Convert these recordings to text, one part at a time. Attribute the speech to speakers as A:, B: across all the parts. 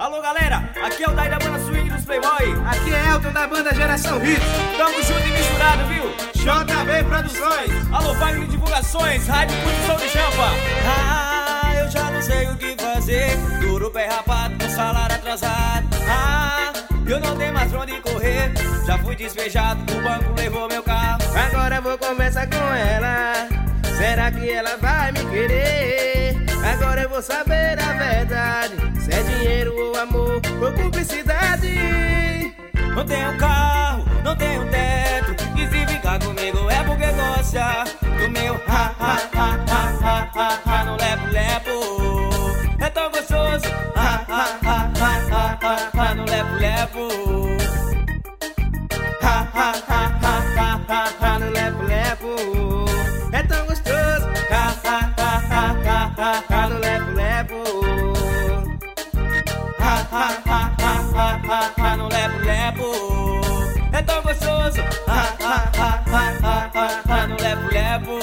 A: Alô galera, aqui é o Dai da banda Swing dos Playboy.
B: Aqui é Elton da banda Geração Hits.
A: Tamo junto e misturado, viu?
B: JB Produções.
A: Alô Wagner Divulgações, Rádio Curtição de Champa. Eu já não sei o que fazer. Duro pé rapado, com salário atrasado. Eu não tenho mais pra onde correr. Já fui despejado, o banco levou meu carro.
B: Agora vou conversar com ela. Será que ela vai me querer? Agora eu vou saber a verdade. Se é dinheiro ou amor ou publicidade.
A: Não tenho carro, não tenho teto. E se ficar comigo é porque gosta do meu no lepo-lepo. É tão gostoso no lepo-lepo.
B: No lepo-lepo. É tão gostoso no lepo-lepo.
A: No lepo-lepo. É tão gostoso no lepo-lepo.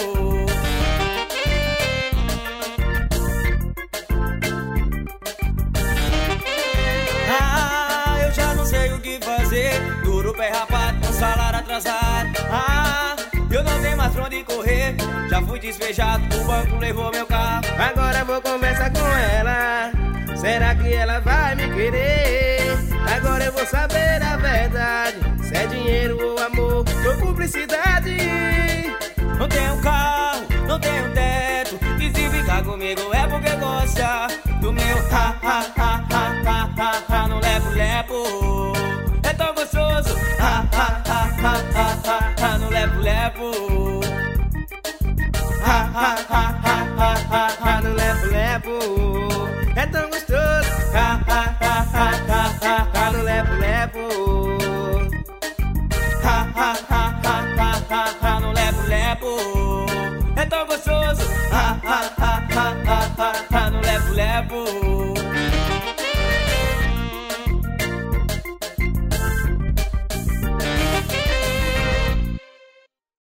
A: Eu já não sei o que fazer. Duro pé rapado, com salário atrasado. Eu não tenho mais pra onde correr. Já fui despejado, o banco levou meu carro.
B: Agora vou conversar com ela. Será que ela vai me querer? Agora eu vou saber a verdade. Se é dinheiro ou amor ou publicidade.
A: Não tenho carro, não tenho teto. E se ficar comigo é porque gosta do meu no lepo-lepo. É tão gostoso no lepo-lepo.
B: No lepo-lepo. É tão gostoso no lepo-lepo.
A: No lepo-lepo. É tão gostoso no lepo-lepo.